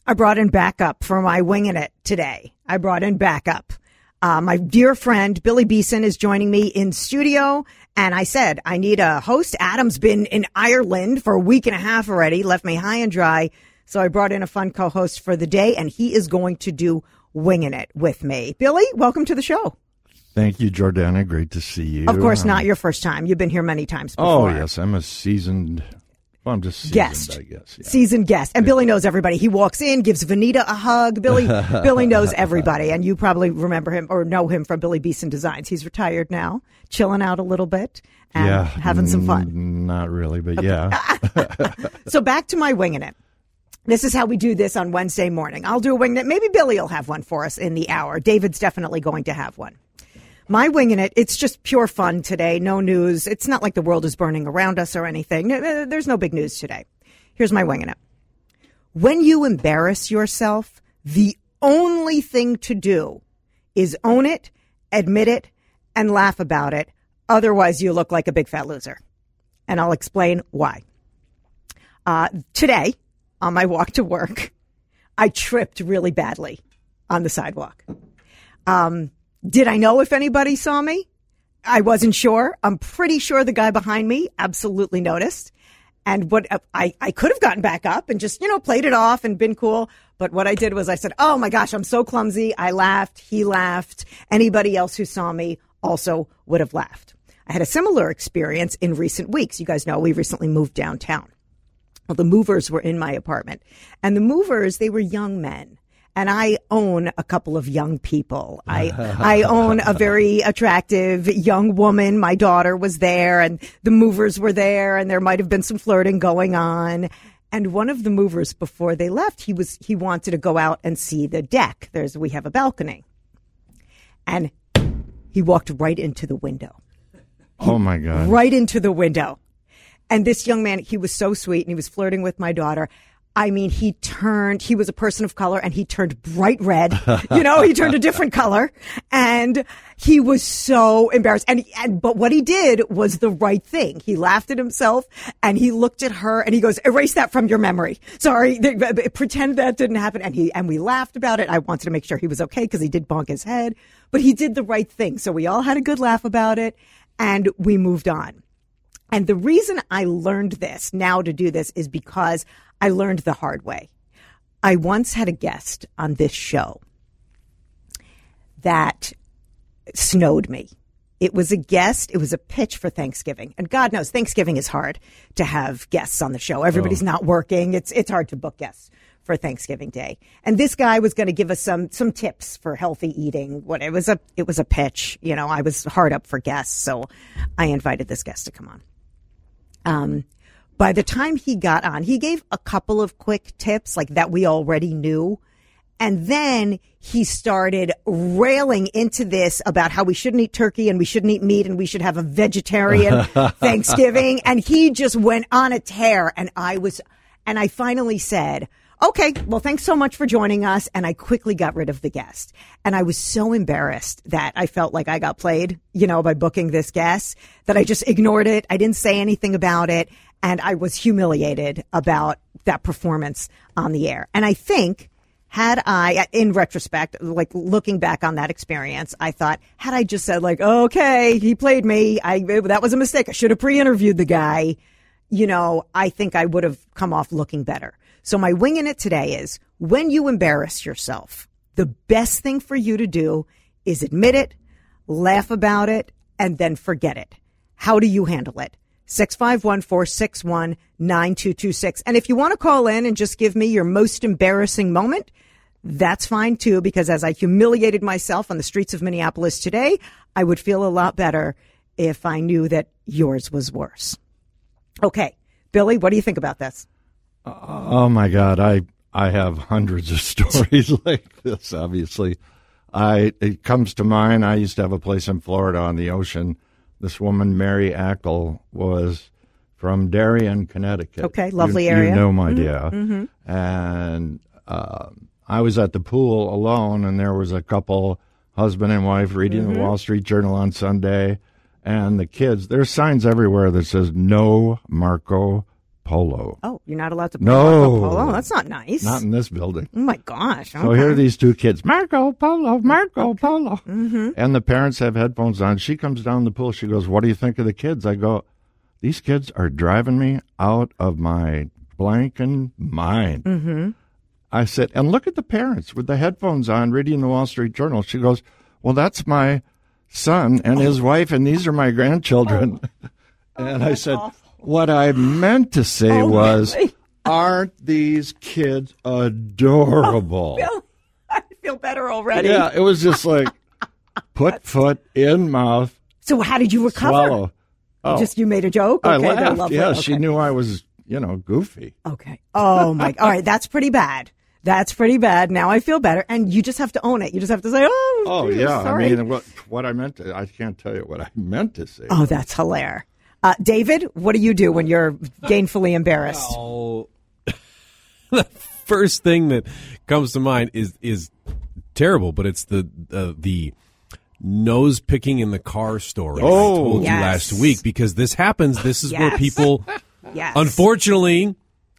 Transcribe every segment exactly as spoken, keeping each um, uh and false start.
I brought in backup for my Winging It today. I brought in backup. Uh, my dear friend, Billy Beeson, is joining me in studio. And I said, I need a host. Adam's been in Ireland for a week and a half already, left me high and dry. So I brought in a fun co-host for the day, and he is going to do Winging It with me. Billy, welcome to the show. Thank you, Jordana. Great to see you. Of course, um, not your first time. You've been here many times before. Oh, yes. I'm a seasoned, well, I'm just seasoned, guest. I guess. Yeah. Seasoned guest. And Billy knows everybody. He walks in, gives Vanita a hug. Billy Billy knows everybody. And you probably remember him or know him from Billy Beeson Designs. He's retired now, chilling out a little bit and yeah, having some fun. N- not really, but yeah. So back to my Winging It. This is how we do this on Wednesday morning. I'll do a Winging It. Maybe Billy will have one for us in the hour. David's definitely going to have one. My Winging It, it's just pure fun today. No news. It's not like the world is burning around us or anything. There's no big news today. Here's my Winging It. When you embarrass yourself, the only thing to do is own it, admit it, and laugh about it. Otherwise, you look like a big fat loser. And I'll explain why. Uh, today, on my walk to work, I tripped really badly on the sidewalk. Um... Did I know if anybody saw me? I wasn't sure. I'm pretty sure the guy behind me absolutely noticed. And what I, I could have gotten back up and just, you know, played it off and been cool. But what I did was I said, oh, my gosh, I'm so clumsy. I laughed. He laughed. Anybody else who saw me also would have laughed. I had a similar experience in recent weeks. You guys know we recently moved downtown. Well, the movers were in my apartment. And the movers, they were young men. And I own a couple of young people. I I own a very attractive young woman. My daughter was there, and the movers were there, and there might have been some flirting going on. And one of the movers, before they left, he was he wanted to go out and see the deck. There's we have a balcony, and he walked right into the window. Oh my God! Right into the window. And this young man, he was so sweet, and he was flirting with my daughter. I mean, he turned, he was a person of color and he turned bright red. You know, he turned a different color and he was so embarrassed. And, and, but what he did was the right thing. He laughed at himself and he looked at her and he goes, erase that from your memory. Sorry, pretend that didn't happen. And he, and we laughed about it. I wanted to make sure he was okay because he did bonk his head, but he did the right thing. So we all had a good laugh about it and we moved on. And the reason I learned this now to do this is because I learned the hard way. I once had a guest on this show that snowed me. It was a guest. It was a pitch for Thanksgiving. And God knows Thanksgiving is hard to have guests on the show. Everybody's oh. not working. It's it's hard to book guests for Thanksgiving Day. And this guy was going to give us some some tips for healthy eating. What it was a it was a pitch. You know, I was hard up for guests, so I invited this guest to come on. Um By the time he got on, he gave a couple of quick tips like that we already knew. And then he started railing into this about how we shouldn't eat turkey and we shouldn't eat meat and we should have a vegetarian Thanksgiving. And he just went on a tear. And I was, and I finally said, okay, well, thanks so much for joining us. And I quickly got rid of the guest. And I was so embarrassed that I felt like I got played, you know, by booking this guest that I just ignored it. I didn't say anything about it. And I was humiliated about that performance on the air. And I think had I, in retrospect, like looking back on that experience, I thought, had I just said like, okay, he played me. I, that was a mistake. I should have pre-interviewed the guy. You know, I think I would have come off looking better. So my Winging It today is when you embarrass yourself, the best thing for you to do is admit it, laugh about it, and then forget it. How do you handle it? six five one, four six one, nine two two six. And if you want to call in and just give me your most embarrassing moment, that's fine too, because as I humiliated myself on the streets of Minneapolis today, I would feel a lot better if I knew that yours was worse. Okay, Billy, what do you think about this? Uh, oh my God, I I have hundreds of stories like this, obviously. I it comes to mind, I used to have a place in Florida on the ocean. This woman, Mary Ackle, was from Darien, Connecticut. Okay, lovely you, area. You know my mm-hmm. dear. Mm-hmm. And uh, I was at the pool alone, and there was a couple, husband and wife, reading mm-hmm. the Wall Street Journal on Sunday. And the kids, there's signs everywhere that says, no Marco Polo. Oh, you're not allowed to play No. Marco Polo? That's not nice. Not in this building. Oh, my gosh. So okay. here are these two kids, Marco Polo, Marco Okay. Polo. Mm-hmm. And the parents have headphones on. She comes down the pool. She goes, what do you think of the kids? I go, these kids are driving me out of my blanking mind. Mm-hmm. I said, and look at the parents with the headphones on reading the Wall Street Journal. She goes, well, that's my son and his wife, and these are my grandchildren. Oh. And Oh, I said, awful. what I meant to say Oh, was, really? aren't these kids adorable? Bill, I feel better already. Yeah, it was just like put foot in mouth, So how did you recover? swallow. Oh, Just you made a joke? I Okay, they're laughed. lovely. Yeah, Okay. she knew I was, you know, goofy. Okay. Oh, my. All right, that's pretty bad. That's pretty bad. Now I feel better. And you just have to own it. You just have to say, oh, Oh, geez, yeah. sorry. I mean, what, what I meant to, I can't tell you what I meant to say. Oh, that's hilarious. Uh, David, what do you do when you're gainfully embarrassed? Oh, the first thing that comes to mind is is terrible, but it's the uh, the nose picking in the car story I Oh. told Yes. you last week, because this happens. This is where Yes. people, Yes. unfortunately,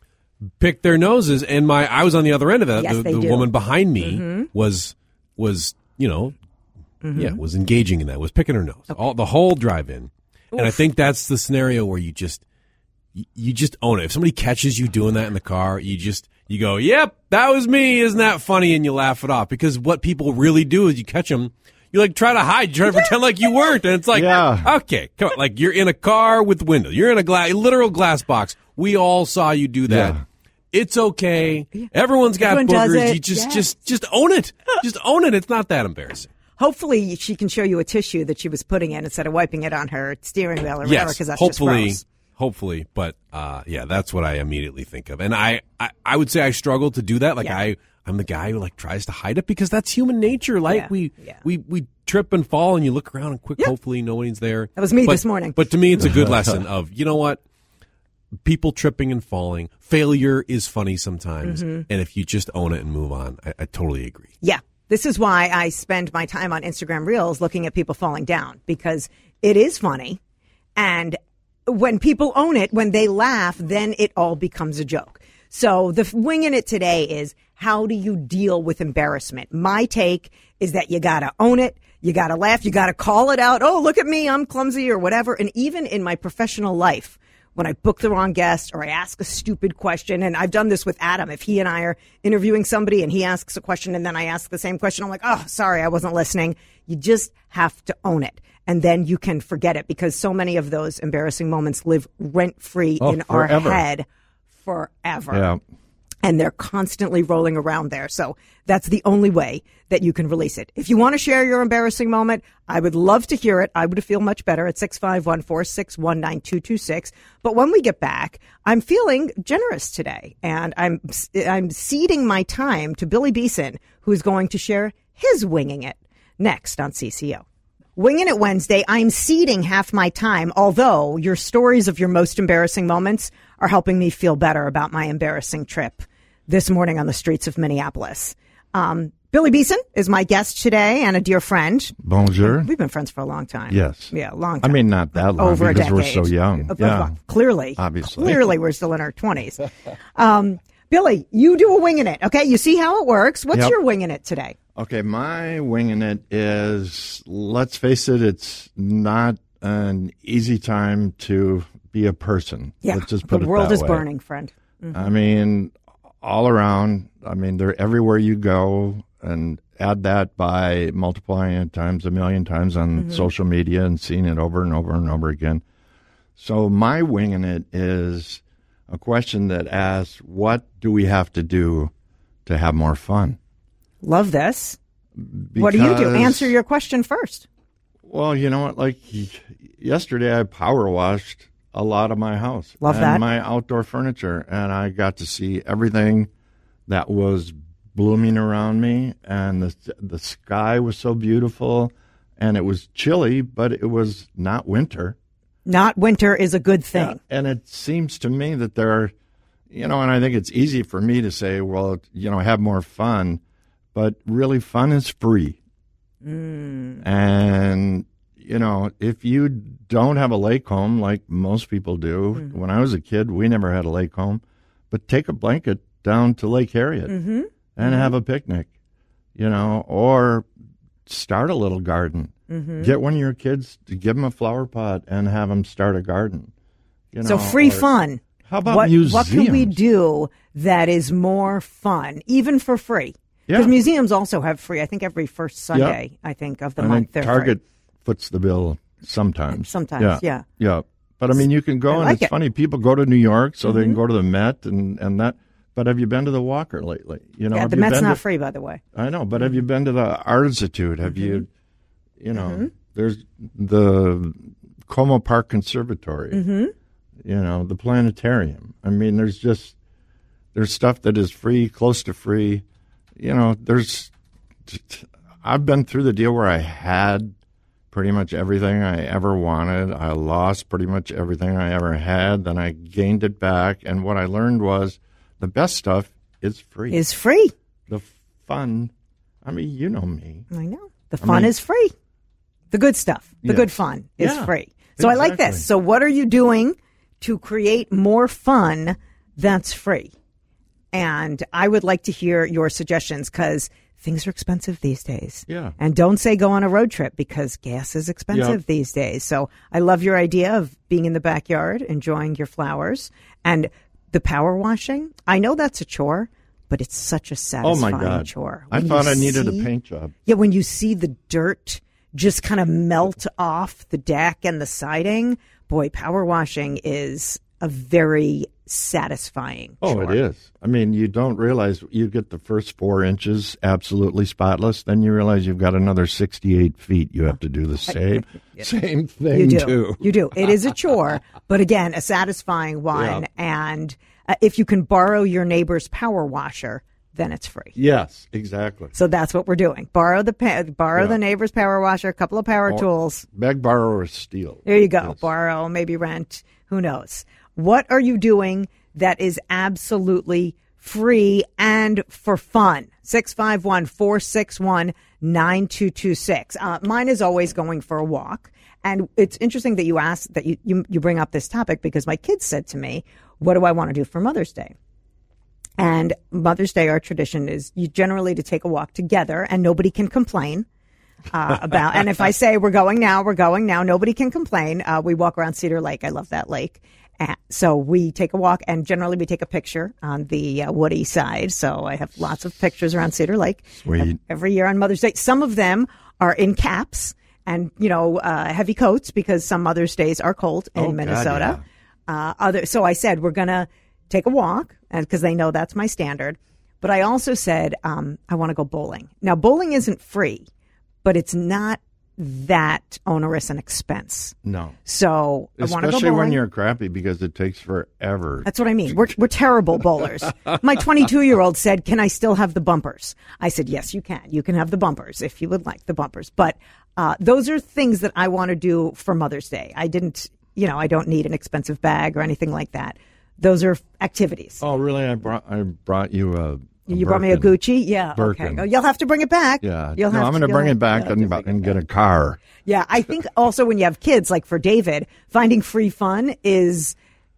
pick their noses. And my I was on the other end of it. Yes, the they the do. woman behind me was was you know yeah was engaging in that, was picking her nose all the whole drive-in. And I think that's the scenario where you just you- you just own it. If somebody catches you doing that in the car, you just you go, "Yep, that was me. Isn't that funny?" And you laugh it off, because what people really do is you catch them, you like try to hide, you try to pretend like you weren't, and it's like, Yeah. okay, come on, like you're in a car with windows, you're in a glass, literal glass box. We all saw you do that. Yeah. It's okay. Everyone's got Everyone does boogers. it. You just Yes. just just own it. Just own it. It's not that embarrassing. Hopefully she can show you a tissue that she was putting in instead of wiping it on her steering wheel or whatever, Yes, because that's hopefully, just hopefully, but uh, yeah, that's what I immediately think of, and I, I, I would say I struggle to do that. Like Yeah. I, I'm the guy who like tries to hide it, because that's human nature. Like Yeah, we, yeah. we, we trip and fall, and you look around and quick. Yeah. Hopefully, nobody's there. That was me But- this morning. But to me, it's a good lesson of, you know what. People tripping and falling, failure is funny sometimes, Mm-hmm. and if you just own it and move on, I, I totally agree. Yeah. This is why I spend my time on Instagram Reels looking at people falling down, because it is funny. And when people own it, when they laugh, then it all becomes a joke. So the wing in it today is, how do you deal with embarrassment? My take is that you got to own it. You got to laugh. You got to call it out. Oh, look at me. I'm clumsy or whatever. And even in my professional life, when I book the wrong guest or I ask a stupid question, and I've done this with Adam. If he and I are interviewing somebody and he asks a question and then I ask the same question, I'm like, oh, sorry, I wasn't listening. You just have to own it. And then you can forget it, because so many of those embarrassing moments live rent free Oh, in forever. our head forever. Yeah. And they're constantly rolling around there. So that's the only way that you can release it. If you want to share your embarrassing moment, I would love to hear it. I would feel much better at six five one, four six one, nine two two six. But when we get back, I'm feeling generous today, and I'm I'm ceding my time to Billy Beeson, who's going to share his winging it next on C C O. Winging It Wednesday, I'm ceding half my time, although your stories of your most embarrassing moments are helping me feel better about my embarrassing trip this morning on the streets of Minneapolis. Um, Billy Beeson is my guest today, and a dear friend. Bonjour. We've been friends for a long time. Yes. Yeah, a long I time. mean, not that long, Over a because we're decade. so young. Uh, Yeah. well, Clearly. Obviously. Clearly, we're still in our twenties. Um, Billy, you do a winging it, okay? You see how it works. What's Yep. your winging it today? Okay, my winging it is, let's face it, it's not an easy time to be a person. Yeah, Let's just put the it world that is way. burning, friend. I mean, all around. I mean, they're everywhere you go, and add that by multiplying it times a million times on social media and seeing it over and over and over again. So my winging it is a question that asks, what do we have to do to have more fun? Love this. What do you do? Because- Answer your question first. Well, you know what? Like y- yesterday, I power washed a lot of my house. Love and that. my outdoor furniture, and I got to see everything that was blooming around me, and the the sky was so beautiful, and it was chilly, but it was not winter. Not winter is a good thing. And it seems to me that there are, you know, and I think it's easy for me to say, well, you know, have more fun, but really fun is free. Mm. And you know, if you don't have a lake home like most people do, mm-hmm. when I was a kid, we never had a lake home, but take a blanket down to Lake Harriet mm-hmm. and mm-hmm. have a picnic, you know, or start a little garden. Mm-hmm. Get one of your kids to give them a flower pot and have them start a garden. You know, so free or, fun. How about what, museums? What can we do that is more fun, even for free? Because Yeah. museums also have free. I think every first Sunday, Yep. I think, of the I month, think they're Target free. foots the bill sometimes. Sometimes, yeah. yeah. Yeah. But I mean, you can go, I and like it's it. funny. People go to New York so Mm-hmm. they can go to the Met and, and that. But have you been to the Walker lately? You know, Yeah, have the you Met's been not to, free, by the way. I know, but have you been to the Artitude? Have Mm-hmm. you, you know, there's the Como Park Conservatory, Mm-hmm. you know, the planetarium. I mean, there's just, there's stuff that is free, close to free. You know, there's, I've been through the deal where I had pretty much everything I ever wanted. I lost pretty much everything I ever had. Then I gained it back. And what I learned was the best stuff is free. Is free. The fun, I mean, you know me. I know. The I fun mean- is free. The good stuff, the Yeah. good fun is Yeah, free. So I like exactly. this. So what are you doing to create more fun that's free? And I would like to hear your suggestions because things are expensive these days. Yeah. And don't say go on a road trip because gas is expensive Yep. these days. So I love your idea of being in the backyard, enjoying your flowers, and the power washing. I know that's a chore, but it's such a Oh, satisfying my God. chore. I When thought you I needed see- a paint job. Yeah, when you see the dirt just kind of melt off the deck and the siding, boy, power washing is a very satisfying Oh, chore. it is. I mean, you don't realize you get the first four inches absolutely spotless. Then you realize you've got another sixty-eight feet. You have to do the same same thing You do. too. You do. It is a chore, but again, a satisfying one. Yeah. And uh, if you can borrow your neighbor's power washer, then it's free. Yes, exactly. So that's what we're doing. Borrow the pa- borrow Yeah. the neighbor's power washer, a couple of power Or- tools. Beg, borrow, or steal. There you go. Yes. Borrow, maybe rent. Who knows? What are you doing that is absolutely free and for fun? six five one, four six one, nine two two six. Uh, mine is always going for a walk. And it's interesting that you asked that you, you, you bring up this topic because my kids said to me, what do I want to do for Mother's Day? And Mother's Day, our tradition is you generally to take a walk together and nobody can complain. Uh, about and if I say we're going now, we're going now. Nobody can complain. Uh, we walk around Cedar Lake. I love that lake. Uh, so we take a walk, and generally we take a picture on the uh, woody side. So I have lots of pictures around Cedar Lake Sweet. every year on Mother's Day. Some of them are in caps and you know uh, heavy coats because some Mother's Days are cold in Oh, God, Minnesota. Uh, other so I said we're gonna take a walk because they know that's my standard. But I also said um, I want to go bowling. Now bowling isn't free, but it's not that onerous an expense. No. So I want to go Especially bowling. when you're crappy because it takes forever. That's what I mean. We're we're terrible bowlers. My twenty-two-year-old said, "Can I still have the bumpers?" I said, "Yes, you can. You can have the bumpers if you would like the bumpers." But uh, those are things that I want to do for Mother's Day. I didn't, you know, I don't need an expensive bag or anything like that. Those are activities. Oh, really? I brought I brought you a. a you brought me a Birkin. Gucci, yeah. Birkin. Okay, oh, you'll have to bring it back. Yeah. you'll no, have I'm going to to bring you'll it back have and, to bring and it get back. a car. Yeah, I think also when you have kids, like for David, finding free fun is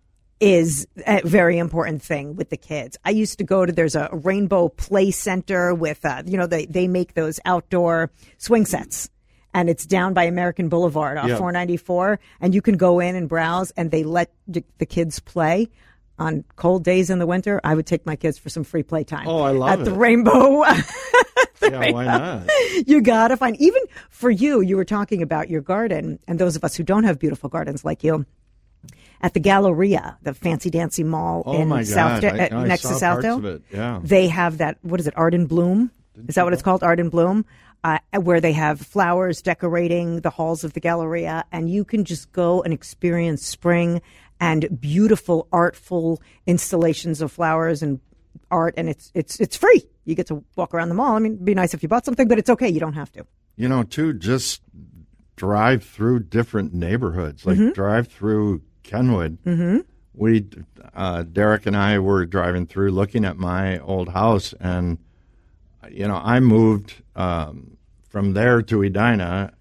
is a very important thing with the kids. I used to go to, there's a Rainbow Play Center with, uh, you know, they, they make those outdoor swing sets. And it's down by American Boulevard off Yeah. four ninety-four. And you can go in and browse and they let the the kids play. On cold days in the winter, I would take my kids for some free playtime. Oh, I love At it. the Rainbow. Yeah, why not? You got to find, even for you, you were talking about your garden, and those of us who don't have beautiful gardens like you, at the Galleria, the fancy dancy mall Oh, in my South, God. I- uh, I next saw to parts Southdale. of it, yeah. They have that, what is it, Art and Bloom? Is that what it's called, Art and Bloom? Uh, where they have flowers decorating the halls of the Galleria, and you can just go and experience spring and beautiful, artful installations of flowers and art, and it's it's it's free. You get to walk around the mall. I mean, it'd be nice if you bought something, but it's okay. You don't have to. You know, too, just drive through different neighborhoods, like Mm-hmm. drive through Kenwood. Mm-hmm. We, uh, Derek and I were driving through looking at my old house, and, you know, I moved um, from there to Edina,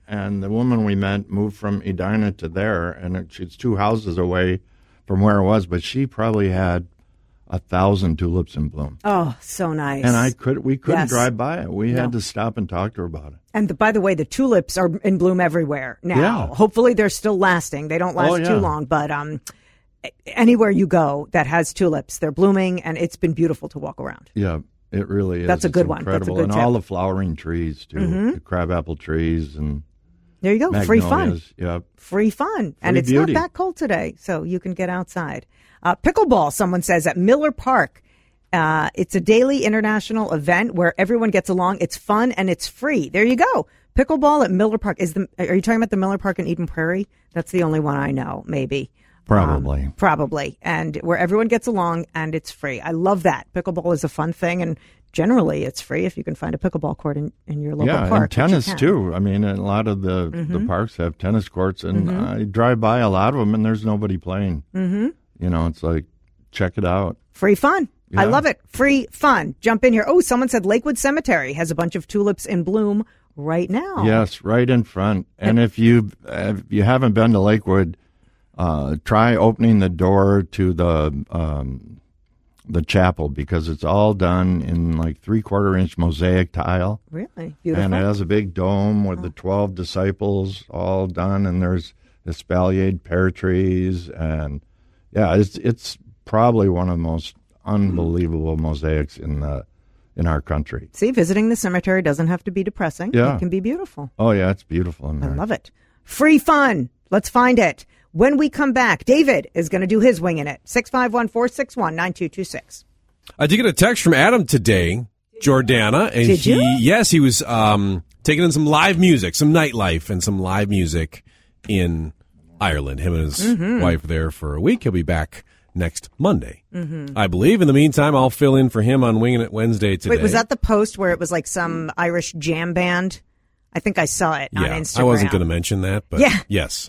and the woman we met moved from Edina to there, and it, it's two houses away from where it was, but she probably had a thousand tulips in bloom. Oh, so nice. And I could we couldn't Yes. drive by it. We No. had to stop and talk to her about it. And the, by the way, the tulips are in bloom everywhere now. Yeah. Hopefully they're still lasting. They don't last Oh, yeah. too long, but um, anywhere you go that has tulips, they're blooming, and it's been beautiful to walk around. Yeah, it really is. That's a It's good one. That's a incredible. good and tip. all the flowering trees, too. Mm-hmm. The crabapple trees and There you go. Free fun. magnolias. Yeah. Free fun. And Free it's beauty. not that cold today, so you can get outside. Uh, pickleball, someone says, at Miller Park. Uh, it's a daily international event where everyone gets along. It's fun and it's free. There you go. Pickleball at Miller Park. Is the Are you talking about the Miller Park in Eden Prairie? That's the only one I know, maybe. Probably. Um, probably. And where everyone gets along and it's free. I love that. Pickleball is a fun thing, and generally it's free if you can find a pickleball court in, in your local yeah, park. and tennis, which you can. too. I mean, a lot of the, Mm-hmm. the parks have tennis courts, and I drive by a lot of them, and there's nobody playing. Mm-hmm. You know, it's like, check it out. Free fun. I Yeah. love it. Free fun. Jump in here. Oh, someone said Lakewood Cemetery has a bunch of tulips in bloom right now. Yes, right in front. And if you if you haven't been to Lakewood, uh, try opening the door to the um, the chapel, because it's all done in like three quarter inch mosaic tile, Really beautiful. and it has a big dome with the twelve disciples all done, and there's espaliered pear trees, and yeah, it's it's probably one of the most unbelievable mosaics in the in our country. See, visiting the cemetery doesn't have to be depressing. Yeah. It can be beautiful. Oh yeah, it's beautiful in I there. love it. Free fun. Let's find it. When we come back, David is going to do his winging it. six five one, four six one, nine two two six. I did get a text from Adam today, Jordana, and Did he you? yes, he was um, taking in some live music, some nightlife, and some live music in Ireland. Him and his Mm-hmm. wife there for a week. He'll be back next Monday, mm-hmm. I believe. In the meantime, I'll fill in for him on Winging It Wednesday today. Wait, was that the post where it was like some Irish jam band? I think I saw it on Yeah, Instagram. I wasn't going to mention that, but Yeah. yes.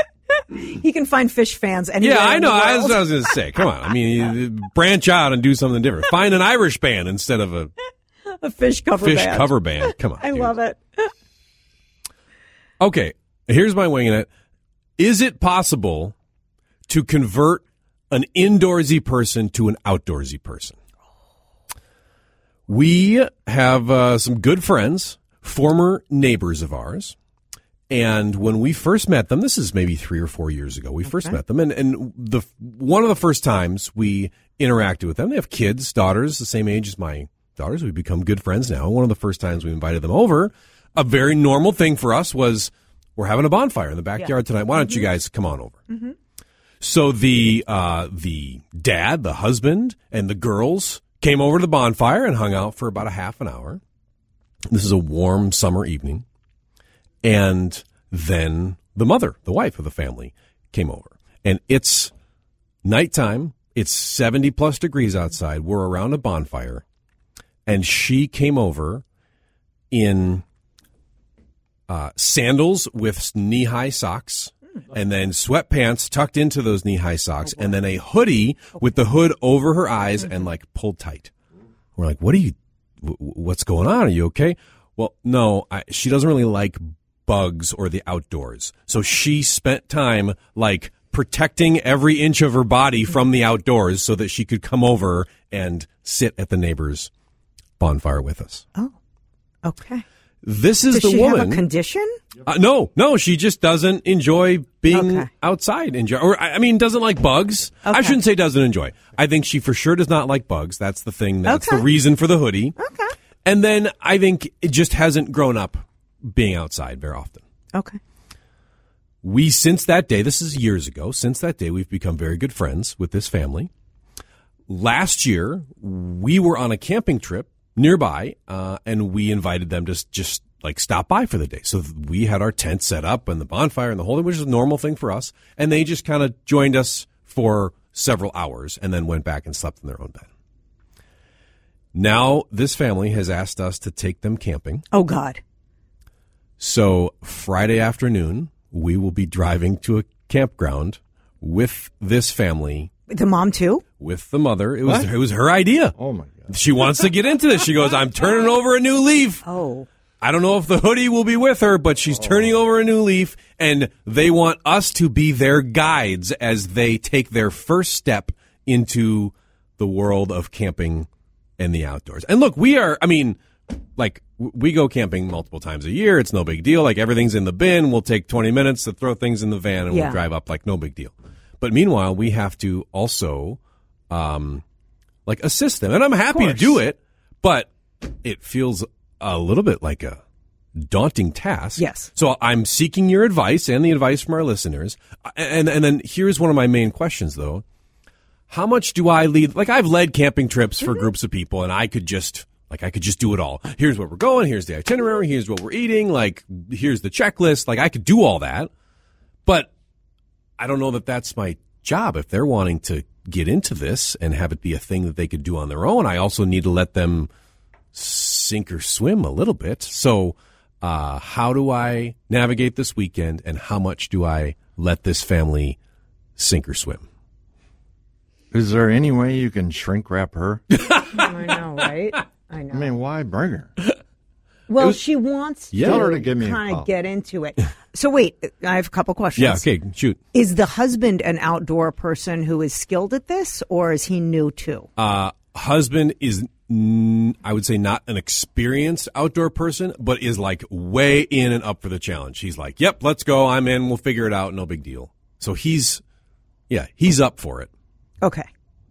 He can find Fish fans anywhere. Yeah, I in know. the I was, world. I was going to say, come on. I mean, you branch out and do something different. Find an Irish band instead of a a fish cover fish band. cover band. Come on. I dude. love it. Okay, here's my winging it. Is it possible to convert an indoorsy person to an outdoorsy person? We have uh, some good friends, former neighbors of ours. And when we first met them, this is maybe three or four years ago, we first met them. And, and the one of the first times we interacted with them, they have kids, daughters, the same age as my daughters. We've become good friends now. One of the first times we invited them over, a very normal thing for us was, we're having a bonfire in the backyard tonight. Why don't you guys come on over? Mm-hmm. So the uh, the dad, the husband, and the girls came over to the bonfire and hung out for about a half an hour. This is a warm summer evening. And then the mother, the wife of the family, came over. And it's nighttime. It's seventy plus degrees outside. We're around a bonfire. And she came over in uh, sandals with knee-high socks, and then sweatpants tucked into those knee-high socks, and then a hoodie with the hood over her eyes and like pulled tight. We're like, what are you, w- what's going on? Are you okay? Well, no, I, she doesn't really like bugs or the outdoors. So she spent time like protecting every inch of her body from the outdoors so that she could come over and sit at the neighbor's bonfire with us. Oh, okay. This is Does the she woman. have a condition? Uh, no, no, she just doesn't enjoy being Okay. outside. Enjoy, or I I mean, doesn't like bugs. I Okay. shouldn't say doesn't enjoy. I think she for sure does not like bugs. That's the thing. That's Okay. the reason for the hoodie. Okay. And then I think it just hasn't grown up being outside very often. Okay. We, since that day, this is years ago, since that day, we've become very good friends with this family. Last year, we were on a camping trip nearby, uh, and we invited them to s- just like stop by for the day. So we had our tent set up and the bonfire and the whole thing, which is a normal thing for us. And they just kind of joined us for several hours and then went back and slept in their own bed. Now, this family has asked us to take them camping. Oh, God. So Friday afternoon, we will be driving to a campground with this family, The mom, too? with the mother. It was What? it was her idea. Oh my God! She wants to get into this. She goes, I'm turning over a new leaf. Oh. I don't know if the hoodie will be with her, but she's turning over a new leaf, and they want us to be their guides as they take their first step into the world of camping and the outdoors. And look, we are, I mean, like, we go camping multiple times a year. It's no big deal. Like, everything's in the bin. We'll take twenty minutes to throw things in the van, and yeah. we'll drive up like no big deal. But meanwhile, we have to also, um, like, assist them. And I'm happy to do it, but it feels a little bit like a daunting task. Yes. So I'm seeking your advice and the advice from our listeners. And and then here's one of my main questions, though. How much do I lead? Like, I've led camping trips for mm-hmm. groups of people, and I could just, like, I could just do it all. Here's where we're going. Here's the itinerary. Here's what we're eating. Like, here's the checklist. Like, I could do all that. But I don't know that that's my job. If they're wanting to get into this and have it be a thing that they could do on their own, I also need to let them sink or swim a little bit. So uh, how do I navigate this weekend, and how much do I let this family sink or swim? Is there any way you can shrink wrap her? I know, right? I know. I mean, why bring her? Well, was, she wants yeah. to Tell her to give me kind a of get into it. So wait, I have a couple questions. Yeah, okay, shoot. Is the husband an outdoor person who is skilled at this, or is he new too? Uh, husband is, mm, I would say, not an experienced outdoor person, but is like way in and up for the challenge. He's like, yep, let's go. I'm in. We'll figure it out. No big deal. So he's, yeah, he's up for it. Okay.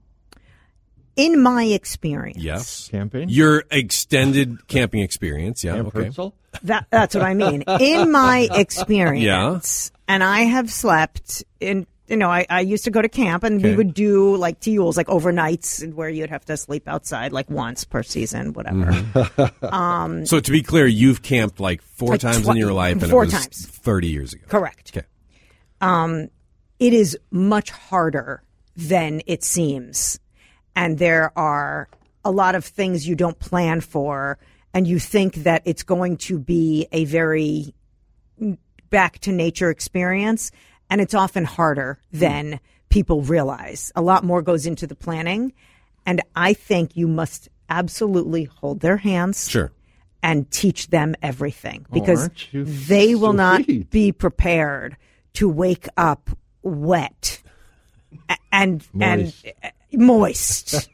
In my experience. Yes. Camping? Your extended camping experience. Yeah. Camp okay. Herzl? That, that's what I mean. In my experience, yeah. and I have slept in, you know, I, I used to go to camp, and okay. we would do like T-Ules, like overnights, where you'd have to sleep outside like once per season, whatever. Mm-hmm. um, so to be clear, you've camped like four like times tw- in your life, and four it was times. thirty years ago. Correct. Okay. Um, it is much harder than it seems. And there are a lot of things you don't plan for, and you think that it's going to be a very back to nature experience, and it's often harder than people realize. A lot more goes into the planning, and I think you must absolutely hold their hands sure. and teach them everything, because oh, they will sweet? not be prepared to wake up wet and Moist. and moist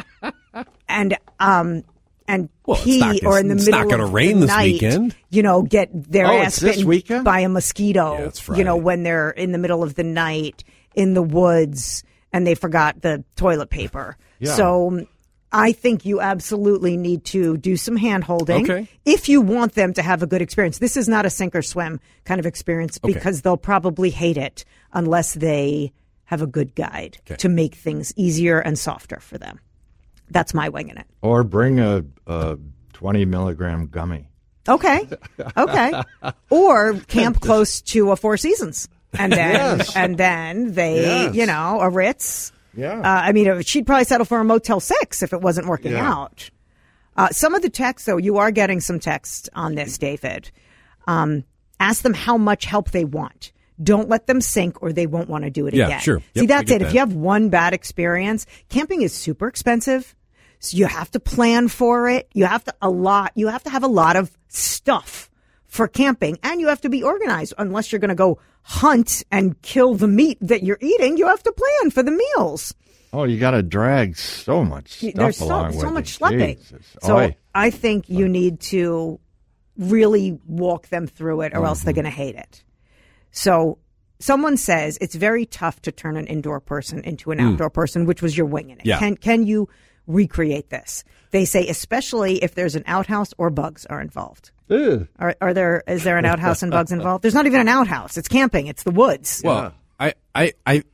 and um and well, pee not, or in the it's middle not gonna of rain the this night, weekend. you know, get their Oh, ass it's this bitten weekend? by a mosquito. Yeah, it's you know, Friday. when they're in the middle of the night in the woods and they forgot the toilet paper. Yeah. So I think you absolutely need to do some hand holding Okay. if you want them to have a good experience. This is not a sink or swim kind of experience, Okay. because they'll probably hate it unless they have a good guide Okay. to make things easier and softer for them. That's my winging it. Or bring a, a twenty milligram gummy. Okay. Okay. Or camp close to a Four Seasons. And then, Yes. and then they, Yes. you know, a Ritz. Yeah. Uh, I mean, she'd probably settle for a Motel six if it wasn't working Yeah. out. Uh, some of the text, though, you are getting some text on this, David. Um, ask them how much help they want. Don't let them sink, or they won't want to do it Yeah, again. sure. See, Yep, I that's get it. that. If you have one bad experience, camping is super expensive. So you have to plan for it. You have to a lot. You have to have a lot of stuff for camping, and you have to be organized. Unless you're going to go hunt and kill the meat that you're eating, you have to plan for the meals. Oh, you got to drag so much stuff There's so, along so with much you. schlepping. Jesus. So Oy. I think you need to really walk them through it, or Mm-hmm. else they're going to hate it. So someone says it's very tough to turn an indoor person into an outdoor person, which was your winging it. Yeah. Can can you recreate this? They say especially if there's an outhouse or bugs are involved. Ugh. Are, are there? Is there an outhouse and bugs involved? There's not even an outhouse. It's camping. It's the woods. Well, I, I, I,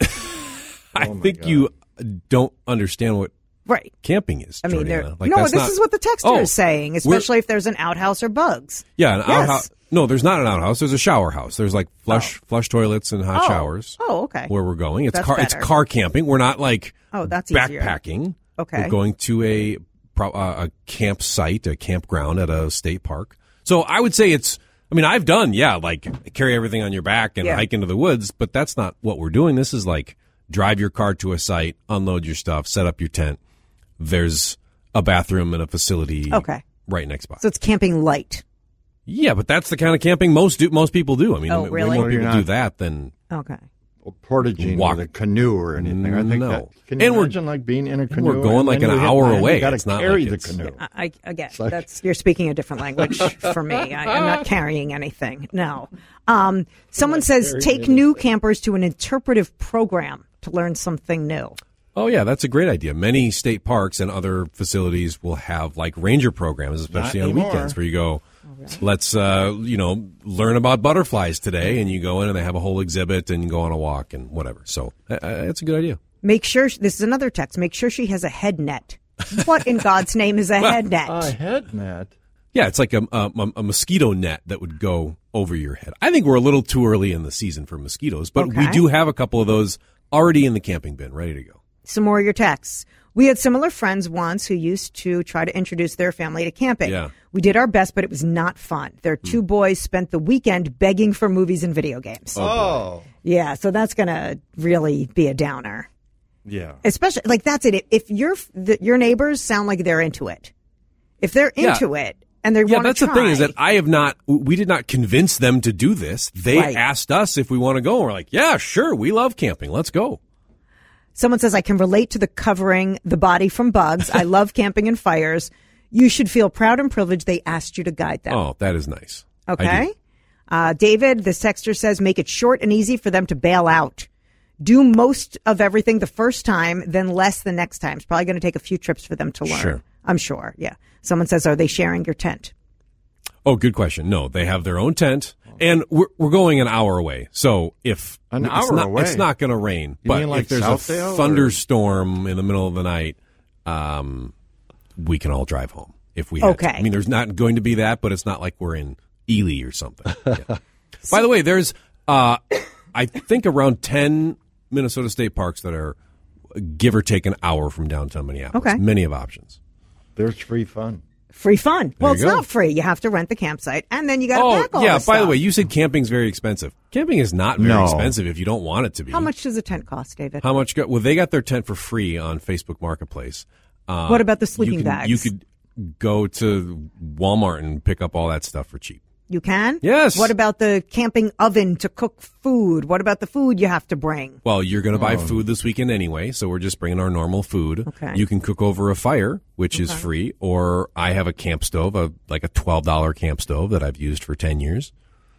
I Oh my think God. you don't understand what right. camping is. I mean, Jordana. they're- like, no, that's this not- is what the texter Oh, is saying, especially if there's an outhouse or bugs. Yeah, an Yes. outhouse. No, there's not an outhouse. There's a shower house. There's like flush, flush toilets and hot Oh. showers. Oh, okay. Where we're going, it's That's car. It's better. car camping. We're not like Oh, that's easier. backpacking. Okay. We're going to a pro- uh, a campsite, a campground at a state park. So I would say it's. I mean, I've done yeah, like carry everything on your back and Yeah. hike into the woods, but that's not what we're doing. This is like drive your car to a site, unload your stuff, set up your tent. There's a bathroom and a facility. Okay. Right next by. So it's camping light. Yeah, but that's the kind of camping most do, most people do. I mean, Oh, when really? more Well, you're people not- do that than Okay. Or portaging Walk. with a canoe or anything. I think No. that, can you And we're- imagine like being in a canoe? we're going and like then an you hit hour land? away. You got It's to not carry like the it's- canoe. I, I again, like- that's you're speaking a different language for me. I, I'm not carrying anything. No. Um, someone says take new campers to an interpretive program to learn something new. Oh, yeah, that's a great idea. Many state parks and other facilities will have like ranger programs, especially Not on anymore. weekends, where you go, let's, uh, you know, learn about butterflies today. And you go in and they have a whole exhibit and you go on a walk and whatever. So uh, that's a good idea. Make sure this is another text. Make sure she has a head net. What in God's name is a head net? A head net. Yeah, it's like a, a, a mosquito net that would go over your head. I think we're a little too early in the season for mosquitoes, but we Okay. do have a couple of those already in the camping bin, ready to go. Some more of your texts. We had similar friends once who used to try to introduce their family to camping. Yeah. We did our best, but it was not fun. Their two boys spent the weekend begging for movies and video games. Oh. Yeah, so that's going to really be a downer. Yeah. Especially, like, that's it. If your the, your neighbors sound like they're into it, if they're Yeah. into it and they Yeah, want to that's try. the thing is that I have not, we did not convince them to do this. They Right. asked us if we want to go. And we're like, yeah, sure. We love camping. Let's go. Someone says, I can relate to the covering the body from bugs. I love camping and fires. You should feel proud and privileged they asked you to guide them. Oh, that is nice. I Okay. do. Uh, David, this texter says, make it short and easy for them to bail out. Do most of everything the first time, then less the next time. It's probably going to take a few trips for them to learn. Sure. I'm sure. Yeah. Someone says, are they sharing your tent? Oh, good question. No, they have their own tent, and we're we're going an hour away. So if An it's hour not, away? it's not going to rain. You but mean like if there's Southdale, a or- thunderstorm in the middle of the night, um, we can all drive home if we had Okay. to. I mean, there's not going to be that, but it's not like we're in Ely or something. Yeah. By the way, there's uh, I think around ten Minnesota state parks that are give or take an hour from downtown Minneapolis. Okay. Many have options. There's free fun. Free fun. Well, you it's go. not free. You have to rent the campsite, and then you got to Oh, pack all yeah. the By the stuff. way, you said camping's very expensive. Camping is not very No. expensive if you don't want it to be. How much does a tent cost, David? How much? Go, well, they got their tent for free on Facebook Marketplace. Uh, What about the you sleeping can- bags? You could go to Walmart and pick up all that stuff for cheap. You can? Yes. What about the camping oven to cook food? What about the food you have to bring? Well, you're going to buy food this weekend anyway, so we're just bringing our normal food. Okay. You can cook over a fire, which is free, or I have a camp stove, a, like a twelve dollars camp stove that I've used for ten years.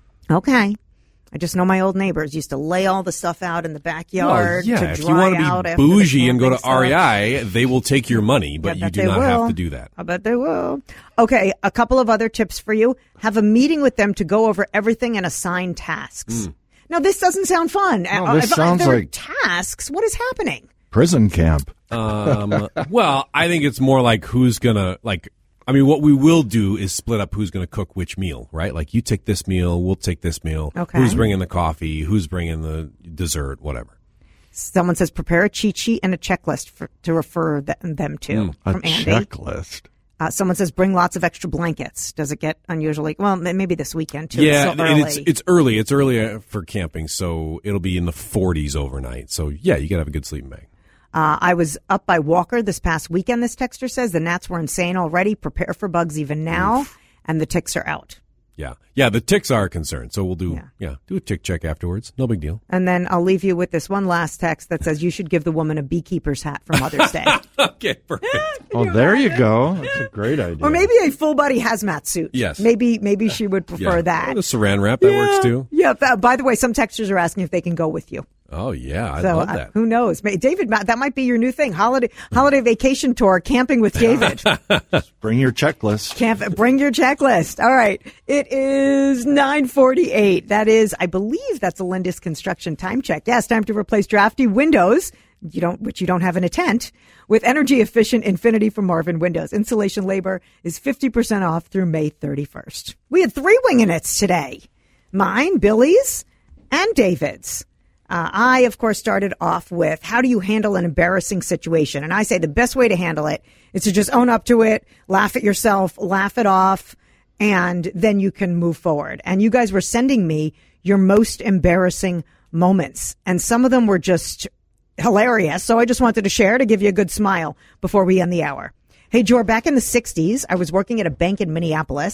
Okay. I just know my old neighbors used to lay all the stuff out in the backyard Well, yeah, to if dry you want out to after be the bougie and go to camping R E stuff. I, they will take your money, but I you bet do they not will. have to do that. I bet they will. Okay, a couple of other tips for you. Have a meeting with them to go over everything and assign tasks. Now, this doesn't sound fun. No, Uh, this if- if sounds there are like- tasks. What is happening? Prison camp. Um, well, I think it's more like who's gonna like. I mean, what we will do is split up who's going to cook which meal, right? Like you take this meal, we'll take this meal. Okay. Who's bringing the coffee? Who's bringing the dessert? Whatever. Someone says prepare a cheat sheet and a checklist for, to refer th- them to A from Andy. checklist. Uh, someone says bring lots of extra blankets. Does it get unusually? Well, m- maybe this weekend too. Yeah, it's so and early. it's it's early. It's early uh, for camping, so it'll be in the forties overnight. So yeah, you gotta have a good sleeping bag. Uh, I was up by Walker this past weekend, this texter says. The gnats were insane already. Prepare for bugs even now. And the ticks are out. Yeah, yeah. The ticks are a concern, so we'll do Yeah. yeah, do a tick check afterwards. No big deal. And then I'll leave you with this one last text that says you should give the woman a beekeeper's hat for Mother's Day. Okay, perfect. Oh, there you go. That's a great idea. Or maybe a full body hazmat suit. Yes. Maybe maybe she would prefer Yeah. that. Oh, the saran wrap that works too. Yeah. th- By the way, some texters are asking if they can go with you. Oh yeah, I So love uh, that. who knows? May- David, ma- that might be your new thing. Holiday holiday vacation tour, camping with David. Bring your checklist. Camp, bring your checklist. All right. It is nine forty-eight. That is, I believe that's a Lindis Construction time check. Yes, time to replace drafty windows, you don't, which you don't have in a tent, with energy efficient Infinity from Marvin Windows. Installation labor is fifty percent off through May thirty-first. We had three winging-its today. Mine, Billy's, and David's. Uh, I, of course, started off with how do you handle an embarrassing situation? And I say the best way to handle it is to just own up to it, laugh at yourself, laugh it off, and then you can move forward. And you guys were sending me your most embarrassing moments. And some of them were just hilarious. So I just wanted to share to give you a good smile before we end the hour. Hey, Jor, back in the sixties, I was working at a bank in Minneapolis.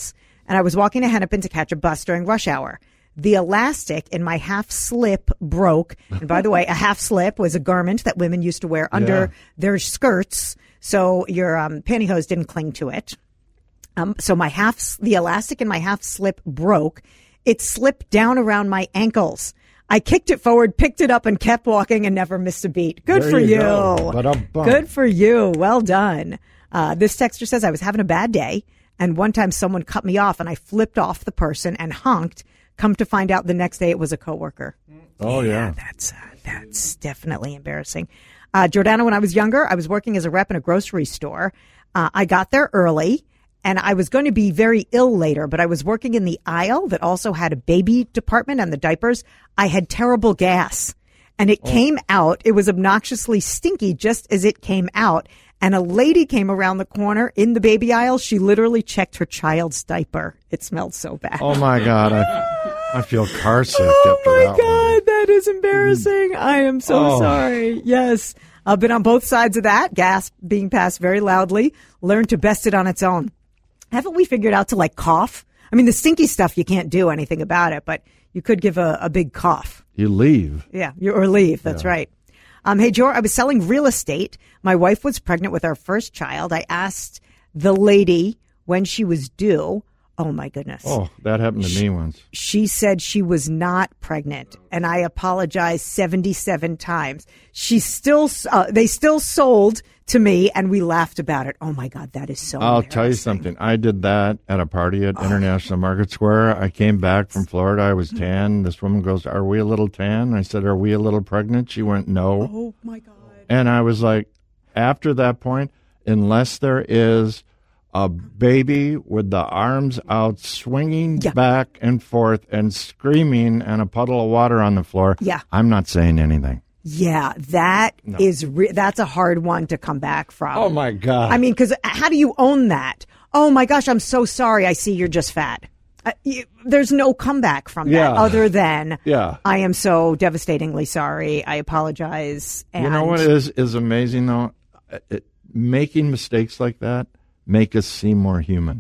and I was walking to Hennepin to catch a bus during rush hour. The elastic in my half slip broke. And by the way, a half slip was a garment that women used to wear under Yeah. their skirts, so your um, pantyhose didn't cling to it. Um, so my half, the elastic in my half slip broke. It slipped down around my ankles. I kicked it forward, picked it up, and kept walking and never missed a beat. Good There for you you. go. Ba-dum-bum. Good for you. Well done. Uh, this texter says, I was having a bad day, and one time someone cut me off, and I flipped off the person and honked. Come to find out the next day it was a coworker. Oh, yeah. That's uh, that's definitely embarrassing. Uh, Jordana, when I was younger, I was working as a rep in a grocery store. Uh, I got there early, and I was going to be very ill later, but I was working in the aisle that also had a baby department and the diapers. I had terrible gas, and it oh. came out. It was obnoxiously stinky just as it came out. And a lady came around the corner in the baby aisle. She literally checked her child's diaper. It smelled so bad. Oh, my God. I, I feel car sick oh, after my that God. one. That is embarrassing. I am so Oh. sorry. Yes. I've been on both sides of that. Gas being passed very loudly. Learn to best it on its own. Haven't we figured out to, like, cough? I mean, the stinky stuff, you can't do anything about it, but you could give a, a big cough. You leave. Yeah, you, or leave. That's Yeah. right. Um, hey, Jor, I was selling real estate. My wife was pregnant with our first child. I asked the lady when she was due. Oh, my goodness. Oh, that happened to me once. She said she was not pregnant, and I apologized seventy-seven times. She still, uh, they still sold to me, and we laughed about it. Oh, my God, that is so I'll tell you embarrassing. something. I did that at a party at International Market Square. I came back from Florida. I was tan. This woman goes, "Are we a little tan?" I said, "Are we a little pregnant?" She went, "No." Oh, my God. And I was like, after that point, unless there is a baby with the arms out swinging Yeah. back and forth and screaming and a puddle of water on the floor, Yeah. I'm not saying anything. Yeah, that is re- that's a hard one to come back from. Oh, my God. I mean, because how do you own that? Oh, my gosh, I'm so sorry. I see you're just fat. Uh, you, there's no comeback from that Yeah. other than Yeah. I am so devastatingly sorry. I apologize. And You know what is, is amazing, though? It, making mistakes like that make us seem more human.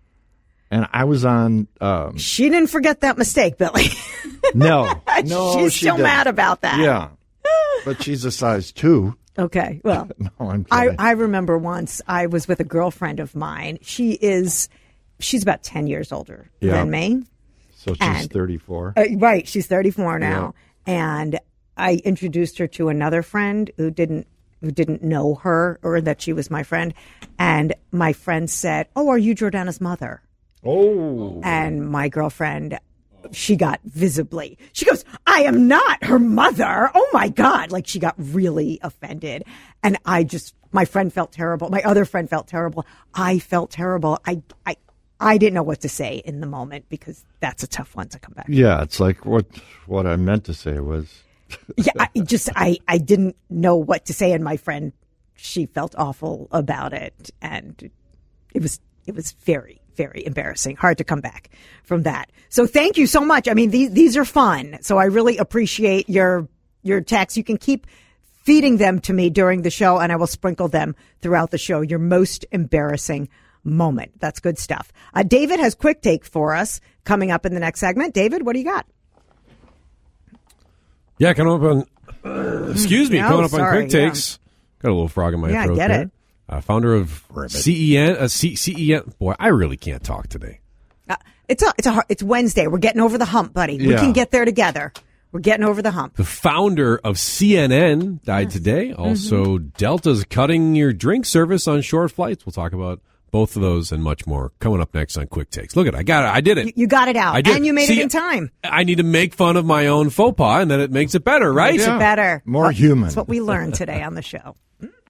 And I was on... Um, She didn't forget that mistake, Billy. no. no, She's she still didn't. mad about that. Yeah. But she's a size two. Okay, well... No, I'm I, kidding. I remember once I was with a girlfriend of mine. She is, she's about ten years older Yeah. than me. so she's and- thirty-four. Uh, right. She's thirty-four now. And I introduced her to another friend who didn't who didn't know her or that she was my friend. And my friend said, "Oh, are you Jordana's mother?" Oh. And my girlfriend, she got visibly, she goes, "I am not her mother. Oh, my God." Like, she got really offended. And I just, my friend felt terrible. My other friend felt terrible. I felt terrible. I, I, I didn't know what to say in the moment because that's a tough one to come back. Yeah, it's like what what I meant to say was... Yeah, I just, I, I didn't know what to say. And my friend, she felt awful about it. And it was, it was very, very embarrassing. Hard to come back from that. So thank you so much. I mean, these, these are fun. So I really appreciate your, your texts. You can keep feeding them to me during the show and I will sprinkle them throughout the show. Your most embarrassing moment. That's good stuff. Uh, David has Quick Take for us coming up in the next segment. David, what do you got? Yeah, coming up on, uh, excuse me, No, coming up sorry, on Quick Takes. Got a little frog in my Yeah, I throat get there. it. Uh, founder of C E N, uh, C- CEN. Boy, I really can't talk today. Uh, it's a, it's a, it's Wednesday. We're getting over the hump, buddy. We Yeah. can get there together. We're getting over the hump. The founder of C N N died today. Also, Delta's cutting your drink service on short flights. We'll talk about both of those and much more coming up next on Quick Takes. Look at it. I got it. I did it. You, you got it out. I did. And you made See, it in time. I need to make fun of my own faux pas, and then it makes it better, right? Makes Yeah. it better. More Well, human. That's what we learned today on the show.